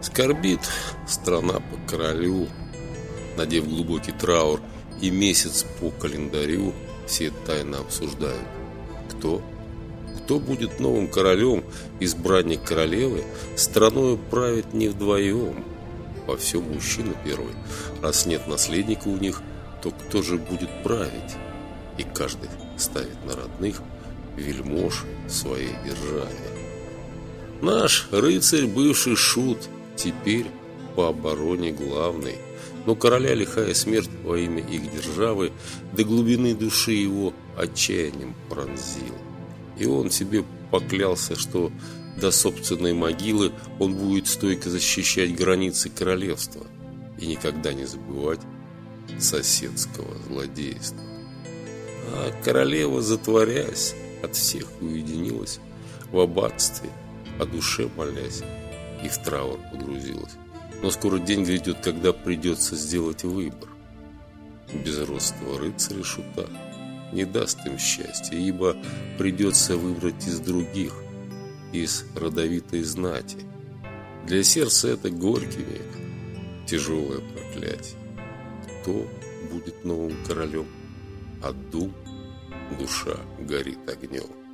Скорбит страна по королю, надев глубокий траур, и месяц по календарю все тайно обсуждают. Кто будет новым королем? Избранник королевы страною правит не вдвоем. Во всем мужчина первый. Раз нет наследника у них, то кто же будет править? И каждый ставит на родных вельмож в своей державе. Наш рыцарь, бывший шут, теперь по обороне главный. Но короля лихая смерть во имя их державы до глубины души его отчаянием пронзил. И он себе поклялся, что до собственной могилы он будет стойко защищать границы королевства и никогда не забывать соседского злодейства. А королева, затворясь, от всех уединилась в аббатстве, о душе молясь, и в траур погрузилась. Но скоро день грядет, когда придется сделать выбор. Безродного рыцаря шута не даст им счастья, ибо придется выбрать из других, из родовитой знати. Для сердца это горький век, тяжелое проклятие. Кто будет новым королем? От дум душа горит огнем.